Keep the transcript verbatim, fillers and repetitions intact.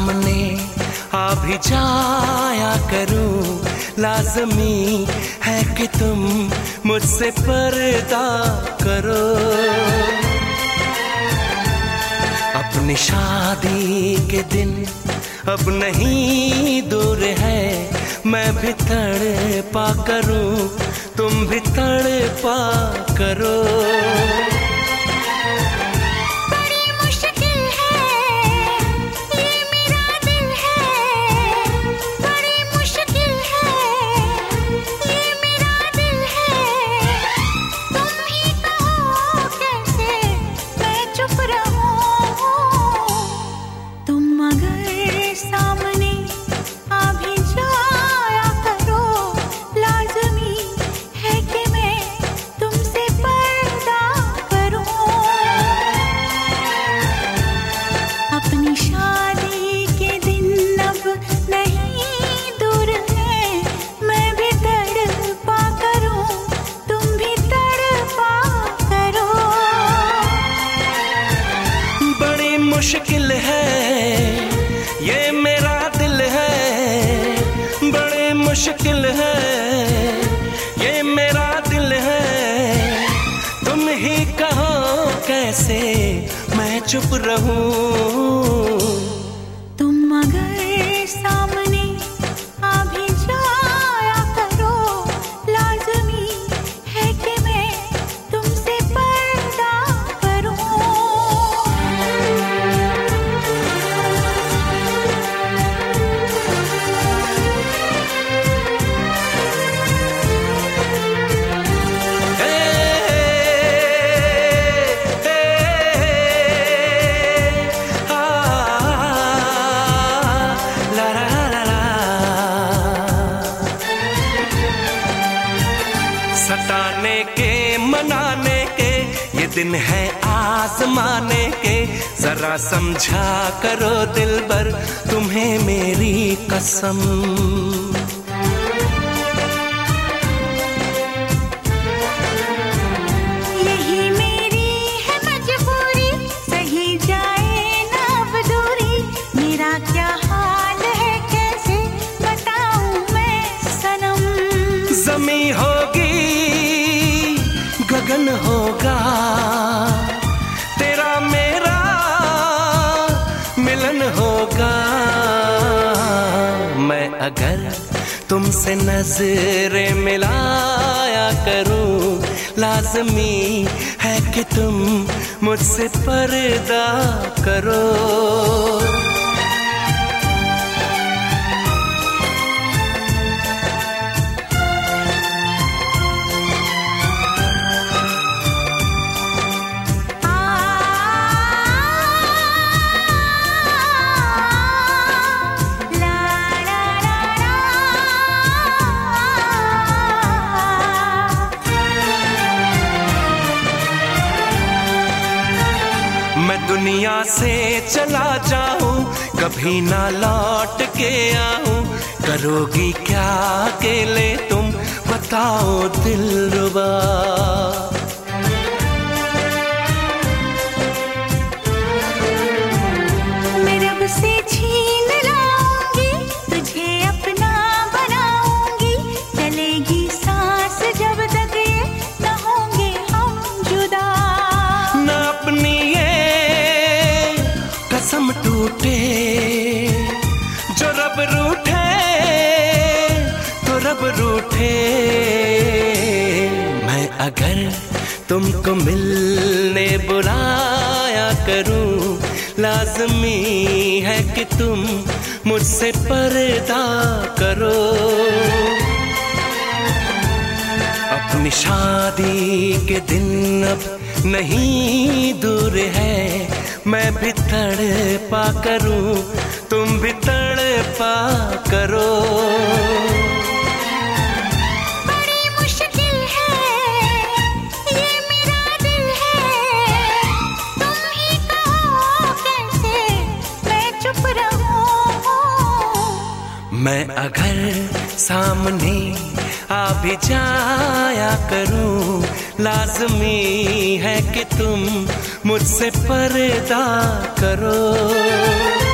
सामने आ भी जाया करूं, लाज़मी है कि तुम मुझसे पर्दा करो। अपनी शादी के दिन अब नहीं दूर है, मैं भी तड़पा करूं, तुम भी तड़पा करो। मुश्किल है ये मेरा दिल है, बड़े मुश्किल है ये मेरा दिल है। तुम ही कहो कैसे मैं चुप रहूं। तुम अगर सामने आ भी जाया करो, लाज़मी है कि मैं तुमसे पर्दा करूं। सताने के मनाने के ये दिन है आजमाने के, जरा समझा करो दिलबर तुम्हें मेरी कसम। यही मेरी है मजबूरी, सही जाए ना अब दूरी, मेरा क्या हाल है कैसे बताऊं मैं सनम। ज़मीं होगी गगन होगा, तेरा मेरा मिलन होगा। मैं अगर तुमसे नजरें मिलाया करूं, लाज़मी है कि तुम मुझसे पर्दा करो। मैं दुनिया से चला जाऊं, कभी ना लौट के आऊं, करोगी क्या अकेले तुम बताओ दिलरुबा। मैं रब से छीन लाऊंगी, तुझे अपना बनाऊंगी, चलेगी सांस जब तक ये न होंगे हम जुदा। न अपनी कसम टूटे, जो रब रूठे तो रब रूठे। मैं अगर तुमको मिलने बुलाया करूं, लाज़मी है कि तुम मुझसे पर्दा करो। अपनी शादी के दिन अब नहीं दूर है, मैं भी तड़पा करूं, तुम भी तड़पा करो। बड़ी मुश्किल है ये मेरा दिल है, तुम ही कहो कैसे मैं चुप रहूं। मैं अगर सामने आ भी जाया करूं, लाज़मी है कि तुम मुझसे पर्दा करो।